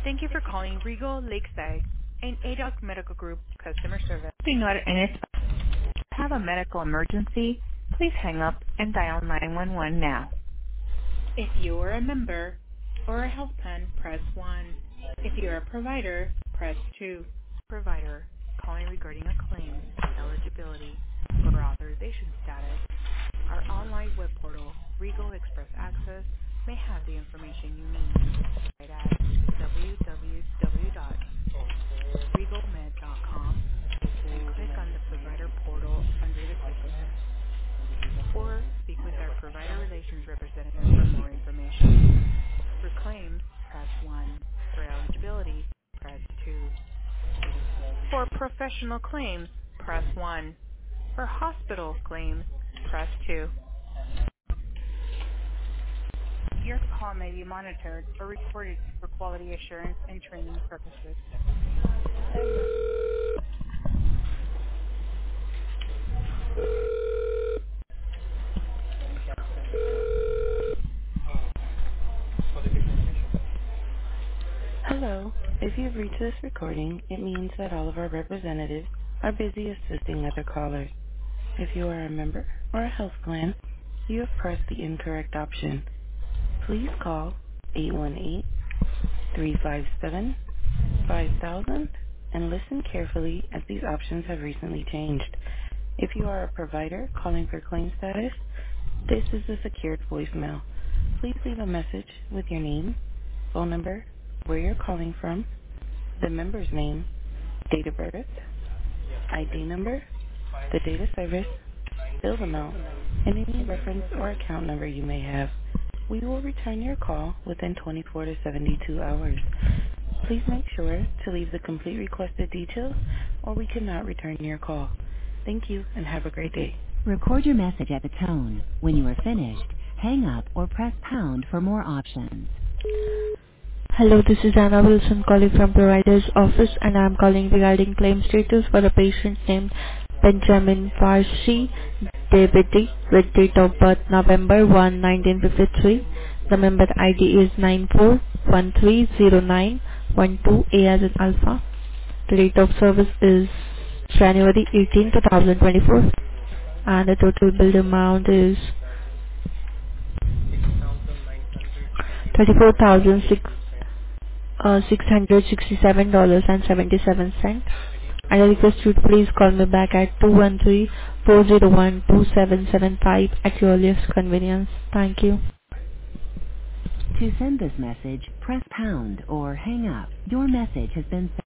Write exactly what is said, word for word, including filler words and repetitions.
Thank you for calling Regal Lakeside and A D O C Medical Group customer service. If you know and if you have a medical emergency, please hang up and dial nine one one now. If you are a member or a health plan, press one. If you're a provider, press two. Provider, calling regarding a claim, eligibility, or authorization status. Our online web portal, Regal Express Access, may have the information you need. Right at w w w dot regal med dot com and click on the provider portal under the quick list. Or speak with our provider relations representative for more information. For claims, press one. For eligibility, press two. For professional claims, press one. For hospital claims, press two. Your call may be monitored or recorded for quality assurance and training purposes. Hello. If you've reached this recording, it means that all of our representatives are busy assisting other callers. If you are a member or a health plan, you have pressed the incorrect option. Please call eight one eight, three five seven, five thousand and listen carefully as these options have recently changed. If you are a provider calling for claim status, this is a secured voicemail. Please leave a message with your name, phone number, where you're calling from, the member's name, date of birth, I D number, the date of service, bill amount, and any reference or account number you may have. We will return your call within twenty-four to seventy-two hours. Please make sure to leave the complete requested details or we cannot return your call. Thank you and have a great day. Record your message at the tone. When you are finished, hang up or press pound for more options. Hello, this is Anna Wilson calling from provider's office, and I'm calling regarding claim status for a patient named Benjamin Parsi Devity with date of birth November first, nineteen fifty-three. The member I D is nine four one three zero nine one two A as in alpha. The date of service is January eighteenth, twenty twenty-four, and the total billed amount is thirty-four thousand six Uh, six hundred sixty-seven dollars and seventy-seven cents. And I request you to please call me back at two one three, four zero one, two seven seven five at your earliest convenience. Thank you. To send this message, press pound or hang up. Your message has been sent.